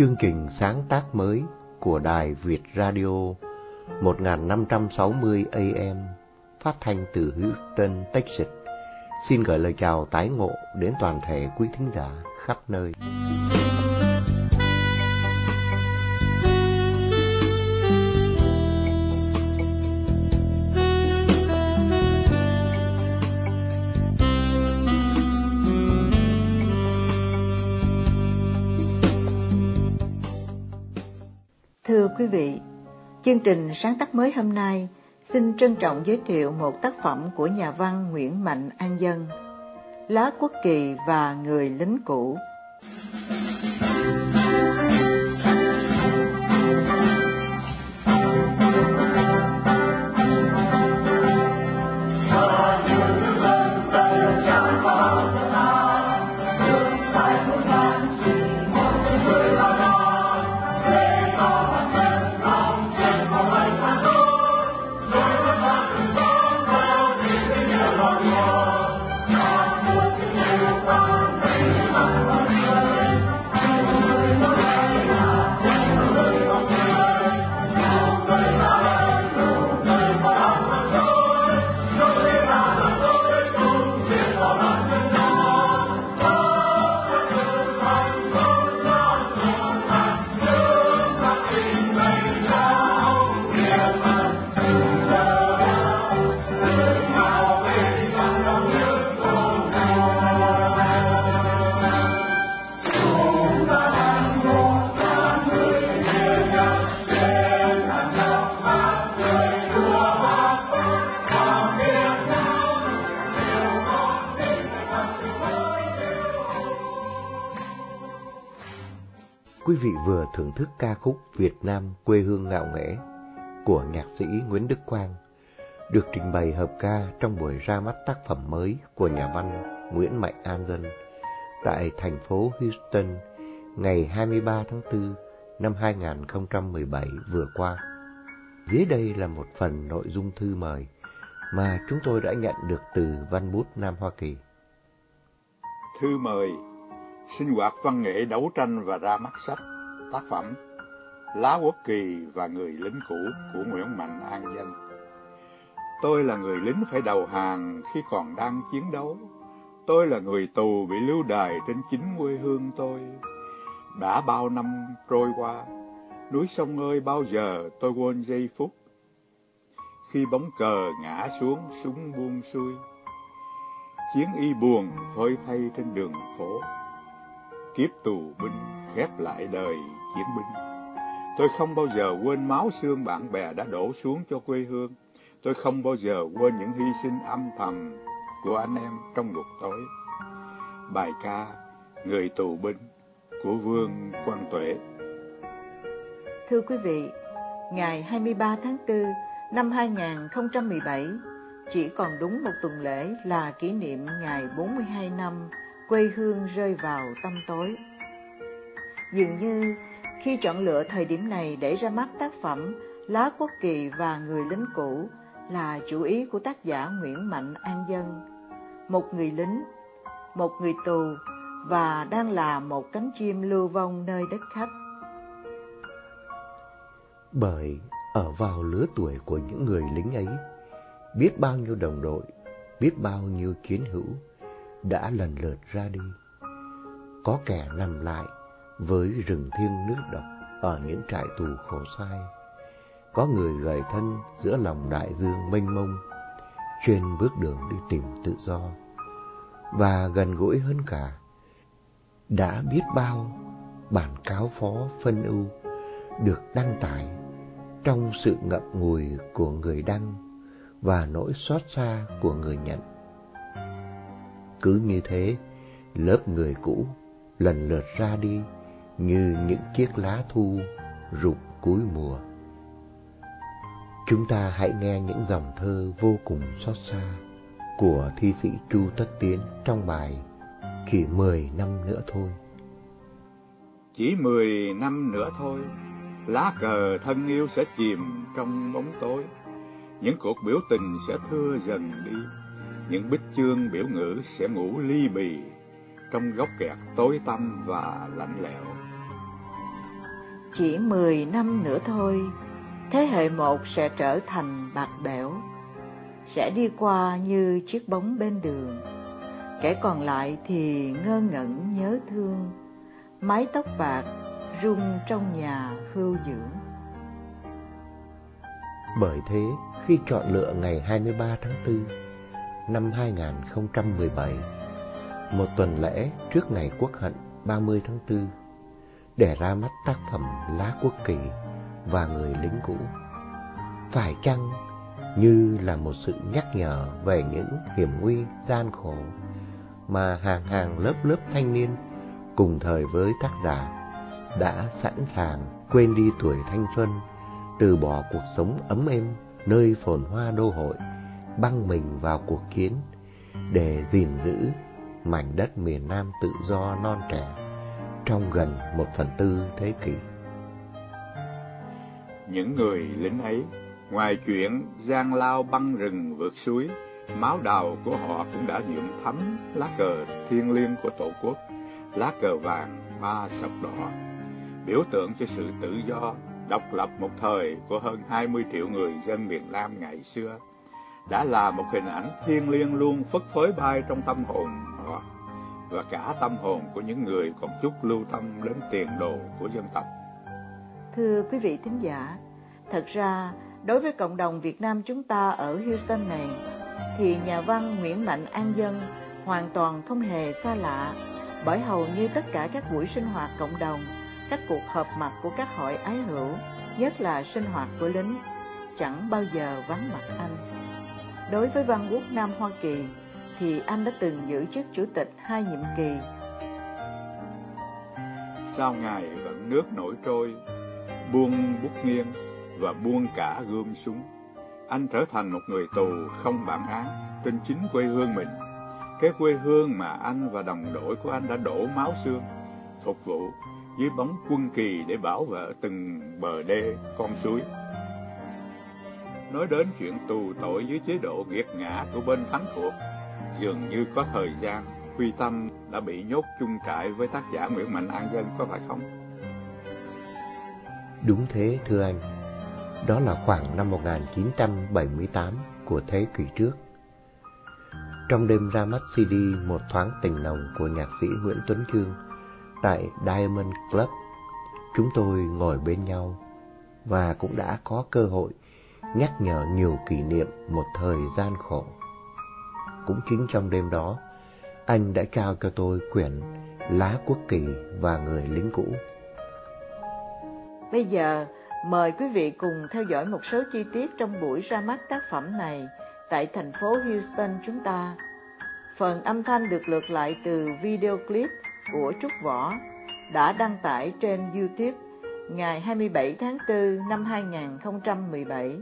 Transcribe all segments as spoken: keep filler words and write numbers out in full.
chương trình sáng tác mới của Đài Việt Radio một nghìn năm trăm sáu mươi A M phát thanh từ Houston, Texas. Xin gửi lời chào tái ngộ đến toàn thể quý thính giả khắp nơi. Thưa quý vị, chương trình sáng tác mới hôm nay xin trân trọng giới thiệu một tác phẩm của nhà văn Nguyễn Mạnh An Dân, Lá Quốc Kỳ và Người Lính Cũ. Quý vị vừa thưởng thức ca khúc Việt Nam quê hương ngạo nghễ của nhạc sĩ Nguyễn Đức Quang, được trình bày hợp ca trong buổi ra mắt tác phẩm mới của nhà văn Nguyễn Mạnh An Dân tại thành phố Houston ngày hai mươi ba tháng tư năm hai nghìn không trăm mười bảy vừa qua. Dưới đây là một phần nội dung thư mời mà chúng tôi đã nhận được từ Văn Bút Nam Hoa Kỳ. Thư mời sinh hoạt văn nghệ đấu tranh và ra mắt sách, tác phẩm Lá Quốc Kỳ và Người Lính Cũ của Nguyễn Mạnh An Dân. Tôi là người lính phải đầu hàng khi còn đang chiến đấu. Tôi là người tù bị lưu đày trên chính quê hương tôi. Đã bao năm trôi qua, núi sông ơi bao giờ tôi quên giây phút khi bóng cờ ngã xuống, súng buông xuôi, chiến y buồn phơi thay trên đường phố. Kiếp tù binh khép lại đời chiến binh. Tôi không bao giờ quên máu xương bạn bè đã đổ xuống cho quê hương. Tôi không bao giờ quên những hy sinh âm thầm của anh em trong ngục tối. Bài ca Người tù binh của Vương Quang Tuệ. Thưa quý vị, ngày hai mươi ba tháng tư năm hai nghìn không trăm mười bảy, chỉ còn đúng một tuần lễ là kỷ niệm ngày bốn mươi hai năm quê hương rơi vào tăm tối. Dường như khi chọn lựa thời điểm này để ra mắt tác phẩm Lá Quốc Kỳ và Người Lính Cũ là chủ ý của tác giả Nguyễn Mạnh An Dân, một người lính, một người tù và đang là một cánh chim lưu vong nơi đất khách. Bởi ở vào lứa tuổi của những người lính ấy, biết bao nhiêu đồng đội, biết bao nhiêu chiến hữu đã lần lượt ra đi. Có kẻ nằm lại với rừng thiêng nước độc ở những trại tù khổ sai. Có người gầy thân giữa lòng đại dương mênh mông trên bước đường đi tìm tự do. Và gần gũi hơn cả, đã biết bao bản cáo phó phân ưu được đăng tải trong sự ngậm ngùi của người đăng và nỗi xót xa của người nhận. Cứ như thế, lớp người cũ lần lượt ra đi như những chiếc lá thu rụng cuối mùa. Chúng ta hãy nghe những dòng thơ vô cùng xót xa của thi sĩ Chu Tất Tiến trong bài Chỉ mười năm nữa thôi. Chỉ mười năm nữa thôi, lá cờ thân yêu sẽ chìm trong bóng tối. Những cuộc biểu tình sẽ thưa dần đi. Những bích chương biểu ngữ sẽ ngủ ly bì trong góc kẹt tối tăm và lạnh lẽo. Chỉ mười năm nữa thôi, thế hệ một sẽ trở thành bạc bẽo, sẽ đi qua như chiếc bóng bên đường. Kẻ còn lại thì ngơ ngẩn nhớ thương, mái tóc bạc rung trong nhà hưu dưỡng. Bởi thế, khi chọn lựa ngày hai mươi ba tháng tư năm hai nghìn không trăm mười bảy, một tuần lễ trước ngày Quốc hận ba mươi tháng tư, để ra mắt tác phẩm Lá Quốc Kỳ và Người lính cũ, phải chăng như là một sự nhắc nhở về những hiểm nguy gian khổ mà hàng hàng lớp lớp thanh niên cùng thời với tác giả đã sẵn sàng quên đi tuổi thanh xuân, từ bỏ cuộc sống ấm êm nơi phồn hoa đô hội, băng mình vào cuộc chiến để gìn giữ mảnh đất miền Nam tự do non trẻ trong gần một phần tư thế kỷ. Những người lính ấy, ngoài chuyện gian lao băng rừng vượt suối, máu đào của họ cũng đã nhuộm thắm lá cờ thiêng liêng của Tổ quốc, lá cờ vàng ba sọc đỏ, biểu tượng cho sự tự do, độc lập một thời của hơn hai mươi triệu người dân miền Nam ngày xưa, đã là một hình ảnh thiêng liêng luôn phất phới bay trong tâm hồn họ và cả tâm hồn của những người còn chút lưu tâm đến tiền đồ của dân tộc. Thưa quý vị thính giả, thật ra đối với cộng đồng Việt Nam chúng ta ở Houston này, thì nhà văn Nguyễn Mạnh An Dân hoàn toàn không hề xa lạ, bởi hầu như tất cả các buổi sinh hoạt cộng đồng, các cuộc họp mặt của các hội ái hữu, nhất là sinh hoạt của lính, chẳng bao giờ vắng mặt anh. Đối với Văn Quốc Nam Hoa Kỳ, thì anh đã từng giữ chức chủ tịch hai nhiệm kỳ. Sau ngày vận nước nổi trôi, buông bút nghiêng và buông cả gươm súng, anh trở thành một người tù không bản án trên chính quê hương mình, cái quê hương mà anh và đồng đội của anh đã đổ máu xương, phục vụ dưới bóng quân kỳ để bảo vệ từng bờ đê con suối. Nói đến chuyện tù tội dưới chế độ nghiệt ngã của bên thắng cuộc, dường như có thời gian Huy Tâm đã bị nhốt chung trại với tác giả Nguyễn Mạnh An Dân, có phải không? Đúng thế thưa anh, đó là khoảng năm một nghìn chín trăm bảy mươi tám của thế kỷ trước. Trong đêm ra mắt xê đê Một Thoáng Tình Nồng của nhạc sĩ Nguyễn Tuấn Chương tại Diamond Club, chúng tôi ngồi bên nhau và cũng đã có cơ hội nhắc nhở nhiều kỷ niệm một thời gian khổ. Cũng chính trong đêm đó, anh đã trao cho tôi quyển Lá Quốc Kỳ và Người lính cũ. Bây giờ, mời quý vị cùng theo dõi một số chi tiết trong buổi ra mắt tác phẩm này tại thành phố Houston chúng ta. Phần âm thanh được lược lại từ video clip của Trúc Võ đã đăng tải trên YouTube ngày hai mươi bảy tháng tư năm hai nghìn không trăm mười bảy.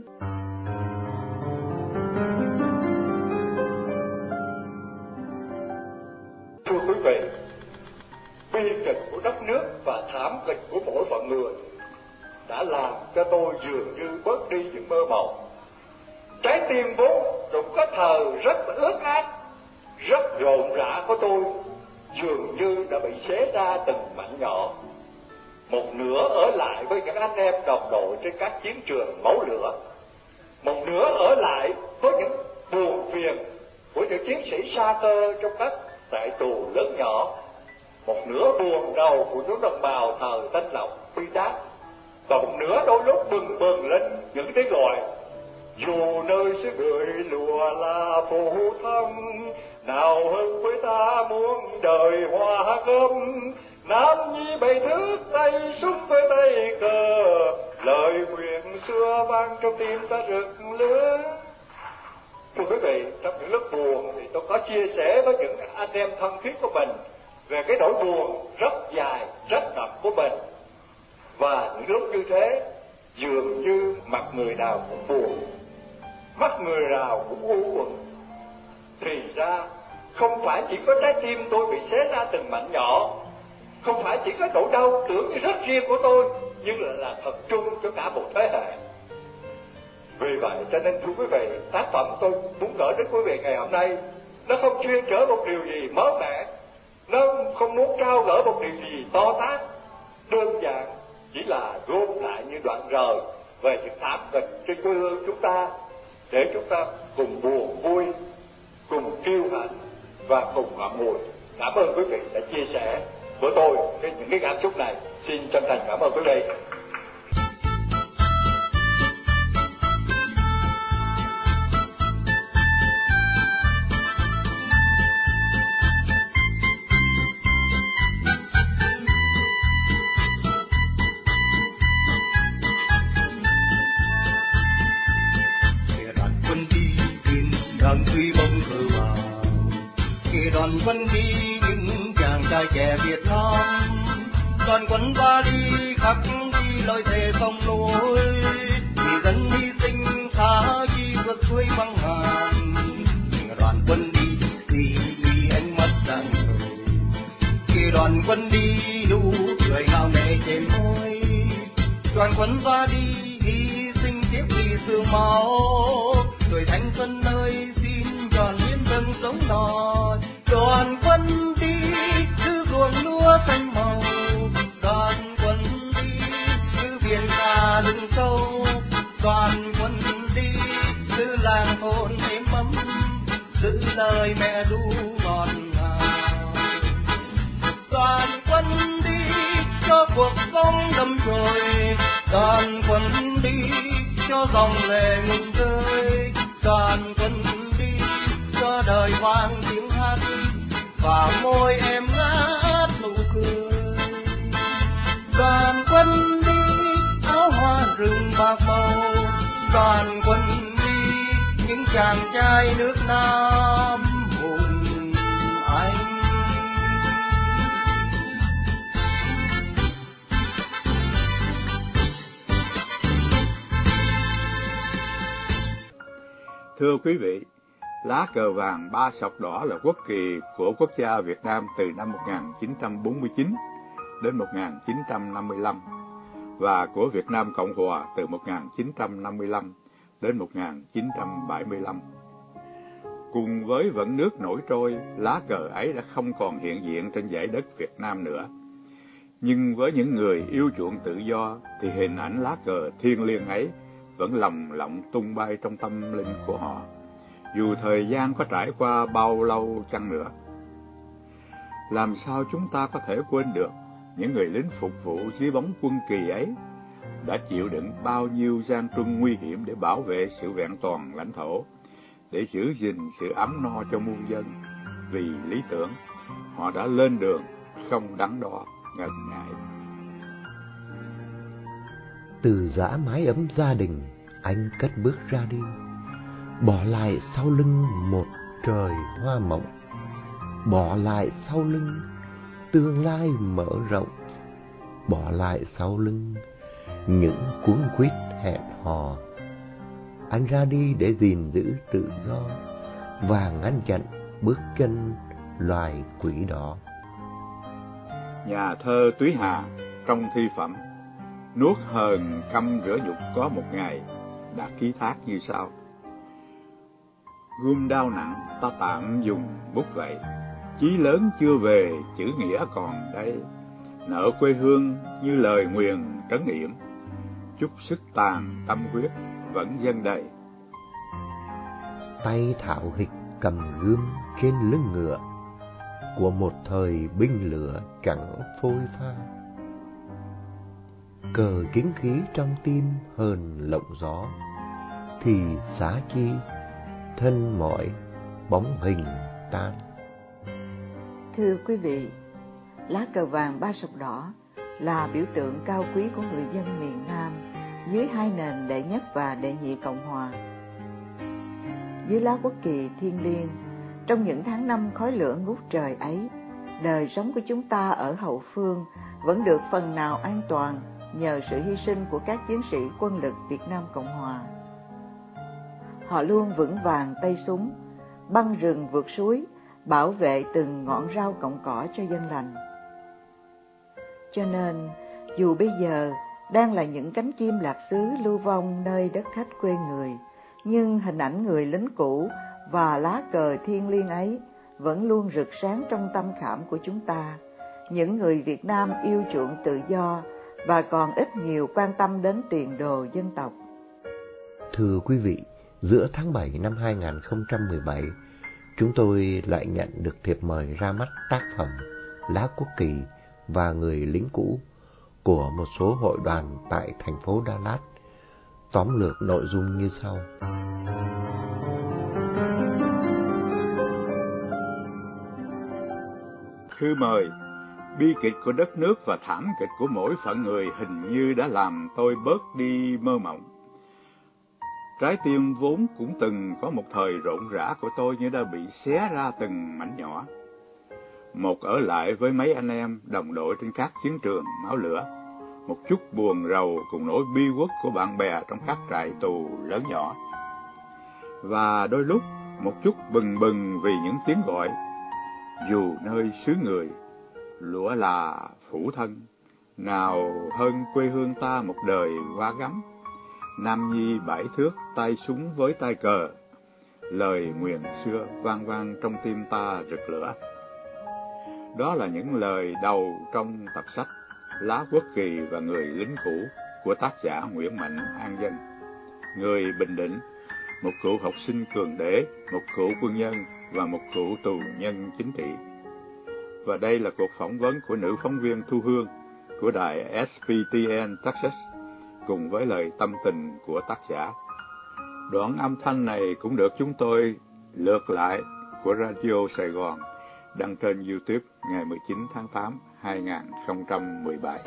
Thưa quý vị, bi kịch của đất nước và thảm kịch của mỗi phận người đã làm cho tôi dường như bớt đi những mơ mộng. Trái tim vốn cũng có thời rất ướt át, rất rộn rã của tôi dường như đã bị xé ra từng mảnh nhỏ. Một nửa ở lại với những anh em đồng đội trên các chiến trường máu lửa, một nửa ở lại với những buồn phiền của những chiến sĩ sa cơ trong các trại tù lớn nhỏ, một nửa buồn đầu của những đồng bào thờ Thanh Lộc Bi Đát, và một nửa đôi lúc bừng bừng lên những tiếng gọi: dù nơi xứ người lụa là phù thông, nào hơn với ta muôn đời hoa gấm, Nam Nhi bày thước tay súng với tay cờ, lời nguyện xưa vang trong tim ta rực lửa. Thưa quý vị, trong những lúc buồn thì tôi có chia sẻ với những anh em thân thiết của mình về cái nỗi buồn rất dài, rất nặng của mình. Và những lúc như thế, dường như mặt người nào cũng buồn, mắt người nào cũng u uẩn. Thì ra, không phải chỉ có trái tim tôi bị xé ra từng mảnh nhỏ, không phải chỉ có nỗi đau tưởng như rất riêng của tôi, nhưng là, là thật chung cho cả một thế hệ. Vì vậy cho nên thưa quý vị, tác phẩm tôi muốn gửi đến quý vị ngày hôm nay, nó không chuyên trở một điều gì mới mẻ, nó không muốn trao gửi một điều gì to tát, đơn giản chỉ chỉ là gom lại như đoạn rời về những thảm kịch trên quê hương chúng ta, để chúng ta cùng buồn vui, cùng kiêu hãnh và cùng ngậm ngùi. Cảm ơn quý vị đã chia sẻ với tôi cái những cái cảm xúc này. Xin chân thành cảm ơn quý vị. Đoàn quân đi những chàng trai trẻ Việt Nam, đoàn quân qua đi khắc ghi lời thề sông núi, vì dân hy sinh xa chi vượt suối băng ngàn. Đoàn quân đi vì vì anh mất dạng người, khi đoàn quân đi nụ cười ngào nghễ trên môi. Đoàn quân qua đi hy sinh tiếp vì xương máu, tuổi thanh xuân ơi xin tròn miên dâng sống nổi. Đoàn quân đi cứ ruộng lúa xanh màu, đoàn quân đi cứ biển cả rừng sâu, đoàn quân đi cứ làng thôn êm ấm, giữ lời mẹ ru ngọt ngào. Đoàn quân đi cho cuộc sống đâm chồi, đoàn quân đi cho dòng lệ ngừng rơi, đoàn quân đi cho đời vang tiếng hát và môi em ngát nụ cười. Đoàn quân đi áo hoa rừng bạc màu, đoàn quân đi những chàng trai nước Nam hùng anh. Thưa quý vị, lá cờ vàng ba sọc đỏ là quốc kỳ của quốc gia Việt Nam từ năm một nghìn chín trăm bốn mươi chín đến một nghìn chín trăm năm mươi lăm và của Việt Nam Cộng Hòa từ một nghìn chín trăm năm mươi lăm đến một nghìn chín trăm bảy mươi lăm. Cùng với vận nước nổi trôi, lá cờ ấy đã không còn hiện diện trên dãy đất Việt Nam nữa. Nhưng với những người yêu chuộng tự do thì hình ảnh lá cờ thiêng liêng ấy vẫn lồng lộng tung bay trong tâm linh của họ, dù thời gian có trải qua bao lâu chăng nữa. Làm sao chúng ta có thể quên được những người lính phục vụ dưới bóng quân kỳ ấy đã chịu đựng bao nhiêu gian truân nguy hiểm để bảo vệ sự vẹn toàn lãnh thổ, để giữ gìn sự ấm no cho muôn dân. Vì lý tưởng, họ đã lên đường không đắn đo ngần ngại. Từ dã mái ấm gia đình, anh cất bước ra đi, bỏ lại sau lưng một trời hoa mộng, bỏ lại sau lưng tương lai mở rộng, bỏ lại sau lưng những cuống quýt hẹn hò. Anh ra đi để gìn giữ tự do và ngăn chặn bước chân loài quỷ đỏ. Nhà thơ Túy Hà trong thi phẩm Nuốt hờn căm rửa nhục có một ngày đã ký thác như sau: gươm đao nặng ta tạm dùng bút vậy, chí lớn chưa về chữ nghĩa còn đây, nợ quê hương như lời nguyền trấn yểm, chút sức tàn tâm huyết vẫn dâng đầy. Tay thạo hịch cầm gươm trên lưng ngựa của một thời binh lửa chẳng phôi pha, cờ chính khí trong tim hờn lộng gió, thì xá chi thân mỏi bóng hình tan. Thưa quý vị, lá cờ vàng ba sọc đỏ là biểu tượng cao quý của người dân miền Nam dưới hai nền đệ nhất và đệ nhị Cộng Hòa. Dưới lá quốc kỳ thiêng liêng, trong những tháng năm khói lửa ngút trời ấy, đời sống của chúng ta ở hậu phương vẫn được phần nào an toàn nhờ sự hy sinh của các chiến sĩ quân lực Việt Nam Cộng Hòa. Họ luôn vững vàng tay súng, băng rừng vượt suối, bảo vệ từng ngọn rau cọng cỏ cho dân lành. Cho nên, dù bây giờ đang là những cánh chim lạc xứ lưu vong nơi đất khách quê người, nhưng hình ảnh người lính cũ và lá cờ thiêng liêng ấy vẫn luôn rực sáng trong tâm khảm của chúng ta, những người Việt Nam yêu chuộng tự do và còn ít nhiều quan tâm đến tiền đồ dân tộc. Thưa quý vị, giữa tháng bảy năm hai nghìn không trăm mười bảy, chúng tôi lại nhận được thiệp mời ra mắt tác phẩm Lá Quốc Kỳ và Người Lính Cũ của một số hội đoàn tại thành phố Đà Lạt. Tóm lược nội dung như sau. Thư mời, bi kịch của đất nước và thảm kịch của mỗi phận người hình như đã làm tôi bớt đi mơ mộng. Trái tim vốn cũng từng có một thời rộn rã của tôi như đã bị xé ra từng mảnh nhỏ. Một ở lại với mấy anh em đồng đội trên các chiến trường máu lửa, một chút buồn rầu cùng nỗi bi uất của bạn bè trong các trại tù lớn nhỏ. Và đôi lúc một chút bừng bừng vì những tiếng gọi, dù nơi xứ người, lúa là phủ thân, nào hơn quê hương ta một đời quá gắm. Nam nhi bãi thước, tay súng với tay cờ, lời nguyền xưa vang vang trong tim ta rực lửa. Đó là những lời đầu trong tập sách Lá Quốc Kỳ và Người Lính Cũ của tác giả Nguyễn Mạnh An Dân, người Bình Định, một cựu học sinh cường đế, một cựu quân nhân và một cựu tù nhân chính trị. Và đây là cuộc phỏng vấn của nữ phóng viên Thu Hương của đài ét pê tê en Texas, cùng với lời tâm tình của tác giả. Đoạn âm thanh này cũng được chúng tôi lược lại của Radio Sài Gòn, đăng trên YouTube ngày mười chín tháng tám năm hai nghìn không trăm mười bảy.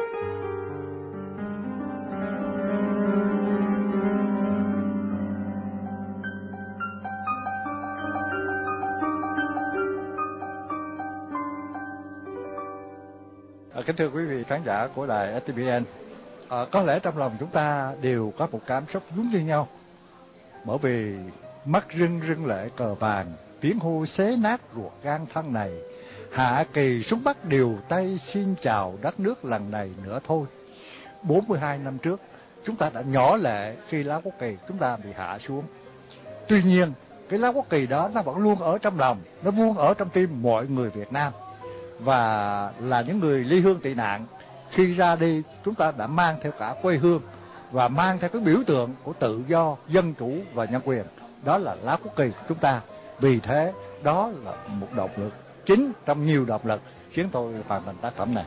Kính thưa quý vị khán giả của đài ét tê bê en, à, có lẽ trong lòng chúng ta đều có một cảm xúc giống như nhau, bởi vì mắt rưng rưng lệ cờ vàng, tiếng hô xé nát ruột gan thân này, Hạ Kỳ súng Bắc điều tay xin chào đất nước lần này nữa thôi. bốn mươi hai năm trước, chúng ta đã nhỏ lệ khi lá quốc kỳ chúng ta bị hạ xuống. Tuy nhiên, cái lá quốc kỳ đó nó vẫn luôn ở trong lòng, nó luôn ở trong tim mọi người Việt Nam. Và là những người ly hương tị nạn, khi ra đi chúng ta đã mang theo cả quê hương và mang theo cái biểu tượng của tự do, dân chủ và nhân quyền. Đó là lá quốc kỳ của chúng ta. Vì thế, đó là một động lực chính trong nhiều động lực khiến tôi hoàn thành tác phẩm này.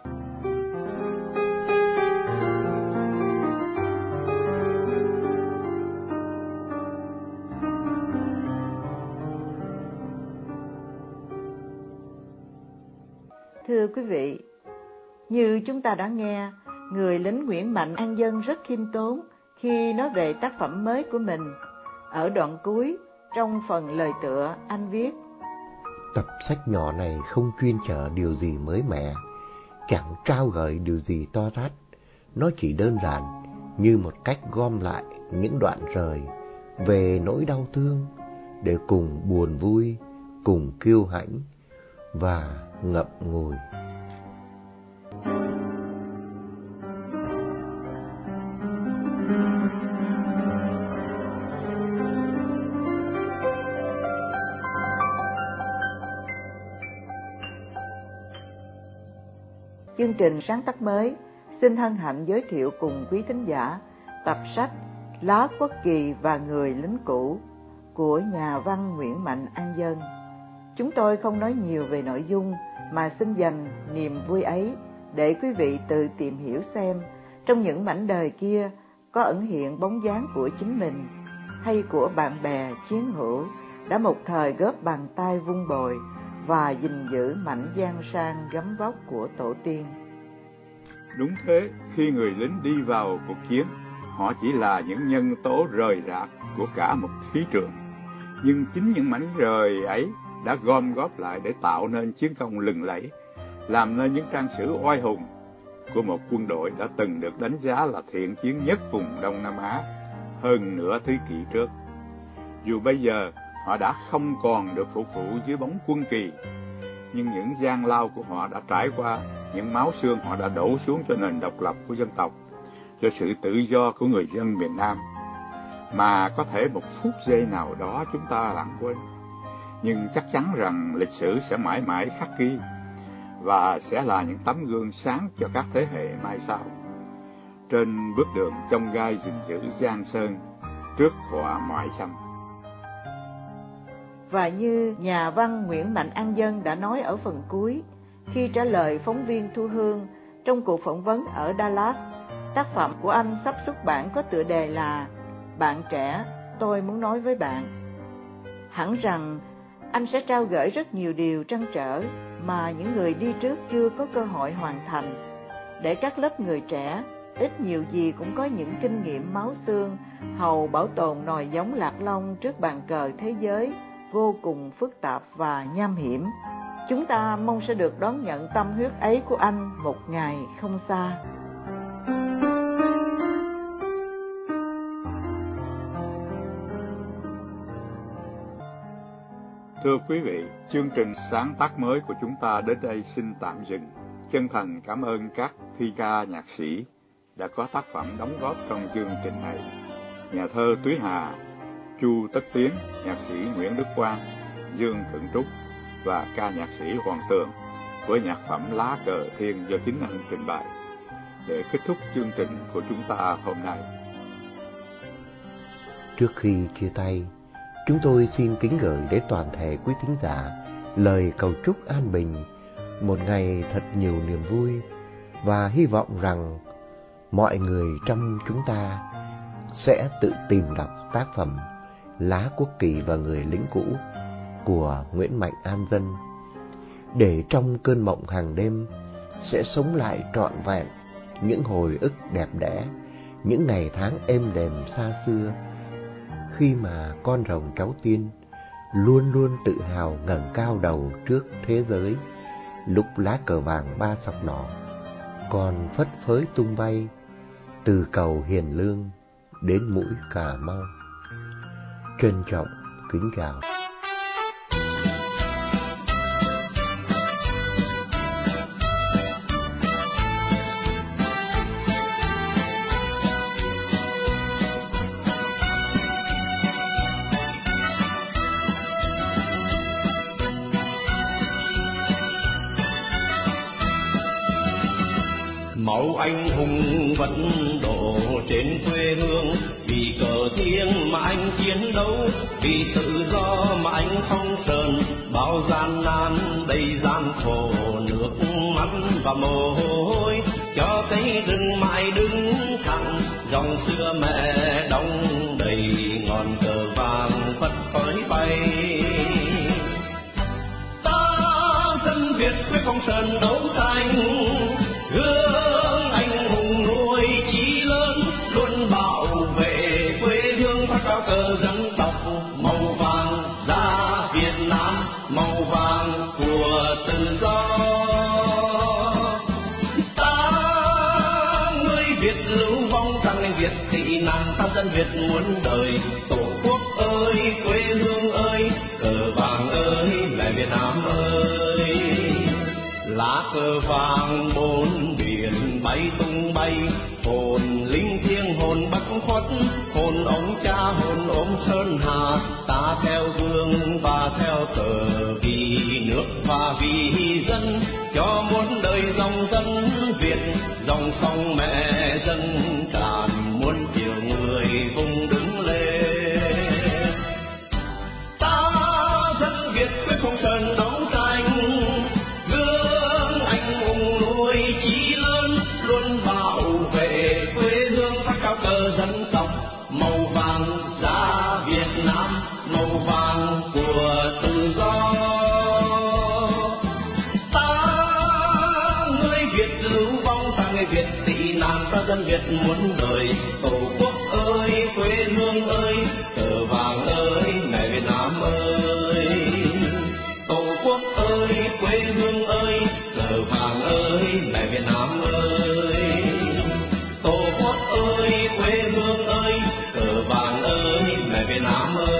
Thưa quý vị, như chúng ta đã nghe, người lính Nguyễn Mạnh An Dân rất khiêm tốn khi nói về tác phẩm mới của mình. Ở đoạn cuối, trong phần lời tựa, anh viết: Tập sách nhỏ này không chuyên chở điều gì mới mẻ, chẳng trao gửi điều gì to tát. Nó chỉ đơn giản như một cách gom lại những đoạn rời về nỗi đau thương để cùng buồn vui, cùng kiêu hãnh và ngậm ngùi. Chương trình sáng tác mới xin hân hạnh giới thiệu cùng quý thính giả tập sách Lá Quốc Kỳ và Người Lính Cũ của nhà văn Nguyễn Mạnh An Dân. Chúng tôi không nói nhiều về nội dung mà xin dành niềm vui ấy để quý vị tự tìm hiểu xem trong những mảnh đời kia có ẩn hiện bóng dáng của chính mình hay của bạn bè chiến hữu đã một thời góp bàn tay vun bồi và gìn giữ mảnh giang sang gấm vóc của tổ tiên. Đúng thế, khi người lính đi vào cuộc chiến, họ chỉ là những nhân tố rời rạc của cả một khí trường. Nhưng chính những mảnh rời ấy đã gom góp lại để tạo nên chiến công lừng lẫy, làm nên những trang sử oai hùng của một quân đội đã từng được đánh giá là thiện chiến nhất vùng Đông Nam Á hơn nửa thế kỷ trước. Dù bây giờ họ đã không còn được phục vụ dưới bóng quân kỳ, nhưng những gian lao của họ đã trải qua, những máu xương họ đã đổ xuống cho nền độc lập của dân tộc, cho sự tự do của người dân miền Nam, mà có thể một phút giây nào đó chúng ta lãng quên. Nhưng chắc chắn rằng lịch sử sẽ mãi mãi khắc ghi, và sẽ là những tấm gương sáng cho các thế hệ mai sau. Trên bước đường chông gai gìn giữ Giang Sơn trước họa ngoại xâm. Và như nhà văn Nguyễn Mạnh An Dân đã nói ở phần cuối, khi trả lời phóng viên Thu Hương trong cuộc phỏng vấn ở Dallas, tác phẩm của anh sắp xuất bản có tựa đề là Bạn trẻ, tôi muốn nói với bạn. Hẳn rằng anh sẽ trao gửi rất nhiều điều trăn trở mà những người đi trước chưa có cơ hội hoàn thành, để các lớp người trẻ ít nhiều gì cũng có những kinh nghiệm máu xương hầu bảo tồn nòi giống Lạc Long trước bàn cờ thế giới vô cùng phức tạp và nham hiểm. Chúng ta mong sẽ được đón nhận tâm huyết ấy của anh một ngày không xa. Thưa quý vị, chương trình sáng tác mới của chúng ta đến đây xin tạm dừng. Chân thành cảm ơn các thi ca nhạc sĩ đã có tác phẩm đóng góp trong chương trình này. Nhà thơ Túy Hà, Chu Tất Tiến, nhạc sĩ Nguyễn Đức Quang, Dương Thượng Trúc và ca nhạc sĩ Hoàng Tường với nhạc phẩm Lá Cờ Thiên do chính anh trình bày. Để kết thúc chương trình của chúng ta hôm nay, trước khi chia tay, chúng tôi xin kính gửi đến toàn thể quý thính giả lời cầu chúc an bình, một ngày thật nhiều niềm vui, và hy vọng rằng mọi người trong chúng ta sẽ tự tìm đọc tác phẩm Lá Quốc Kỳ và Người Lính Cũ của Nguyễn Mạnh An Dân, để trong cơn mộng hàng đêm sẽ sống lại trọn vẹn những hồi ức đẹp đẽ, những ngày tháng êm đềm xa xưa, khi mà con rồng cháu tiên luôn luôn tự hào ngẩng cao đầu trước thế giới, lúc lá cờ vàng ba sọc đỏ còn phất phới tung bay từ cầu Hiền Lương đến mũi Cà Mau. Trân trọng kính chào. Máu anh hùng vẫn đổ trên quê hương, vì cờ thiêng mà anh chiến đấu, vì tự do mà anh không sờn, bao gian nan đầy gian khổ, nước mắt và mồ hôi cho cây rừng mãi đứng thẳng, dòng xưa mẹ đong đầy ngọn cờ vàng phất phới bay. Ta dân Việt quê Phong Sơn đấu tranh, cờ dân tộc màu vàng da Việt Nam, màu vàng của tự do. Ta người Việt lưu vong rằng Việt tị nạn, ta dân Việt muốn đời. Tổ quốc ơi, quê hương ơi, cờ vàng ơi, mẹ Việt Nam ơi. Lá cờ vàng bốn biển bay tung bay, hồn linh thiêng hồn bất khuất, hồn ông cha hồn ôm sơn hà. Ta theo gương và theo cờ, vì nước và vì dân, cho muôn đời dòng dân Việt, dòng sông mẹ dân tràn muôn triệu người vùng đứng lên. Ta dân Việt quê Phong Sơn đấu tranh, gương anh hùng nuôi chí lớn, luôn bảo vệ quê hương phát cao cờ dân tộc màu vàng da Việt Nam, màu vàng của tự do. Ta người Việt lưu vong, ta người Việt tị nạn, ta dân Việt muốn đời. Tổ quốc ơi, quê hương ơi, cờ vàng ơi, mẹ Việt Nam ơi. Tổ quốc ơi, quê hương ơi, cờ vàng ơi, mẹ Việt Nam ơi. Tổ quốc ơi, quê hương ơi, cờ vàng ơi, mẹ Việt Nam ơi.